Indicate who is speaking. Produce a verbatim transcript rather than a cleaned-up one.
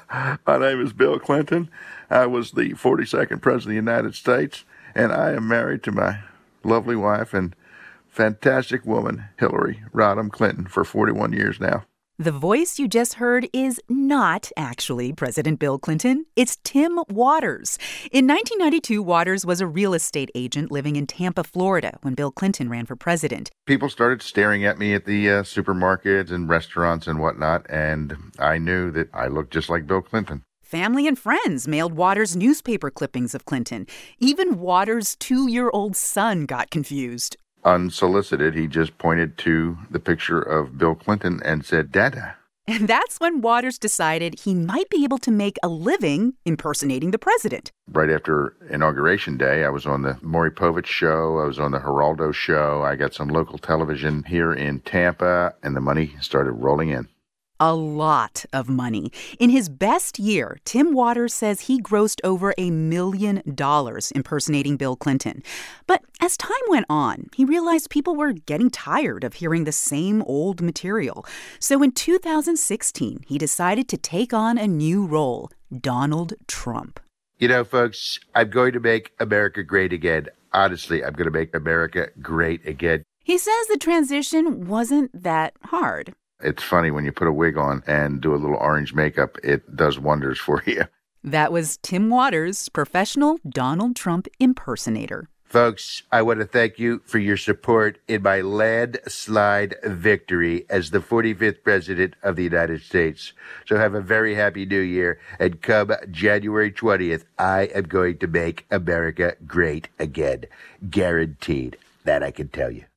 Speaker 1: My name is Bill Clinton. I was the forty-second President of the United States, and I am married to my lovely wife and fantastic woman, Hillary Rodham Clinton, for forty-one years now.
Speaker 2: The voice you just heard is not actually President Bill Clinton. It's Tim Waters. In nineteen ninety-two, Waters was a real estate agent living in Tampa, Florida, when Bill Clinton ran for president.
Speaker 1: People started staring at me at the uh, supermarkets and restaurants and whatnot, and I knew that I looked just like Bill Clinton.
Speaker 2: Family and friends mailed Waters newspaper clippings of Clinton. Even Waters' two-year-old son got confused.
Speaker 1: Unsolicited, he just pointed to the picture of Bill Clinton and said, Dada.
Speaker 2: And that's when Waters decided he might be able to make a living impersonating the president.
Speaker 1: Right after Inauguration Day, I was on the Maury Povich show. I was on the Geraldo show. I got some local television here in Tampa, and the money started rolling in.
Speaker 2: A lot of money. In his best year, Tim Waters says he grossed over a million dollars impersonating Bill Clinton. But as time went on, he realized people were getting tired of hearing the same old material. So in two thousand sixteen, he decided to take on a new role, Donald Trump.
Speaker 1: You know, folks, I'm going to make America great again. Honestly, I'm going to make America great again.
Speaker 2: He says the transition wasn't that hard.
Speaker 1: It's funny when you put a wig on and do a little orange makeup, it does wonders for you.
Speaker 2: That was Tim Waters, professional Donald Trump impersonator.
Speaker 1: Folks, I want to thank you for your support in my landslide victory as the forty-fifth President of the United States. So have a very happy new year. And come January twentieth, I am going to make America great again. Guaranteed. That I can tell you.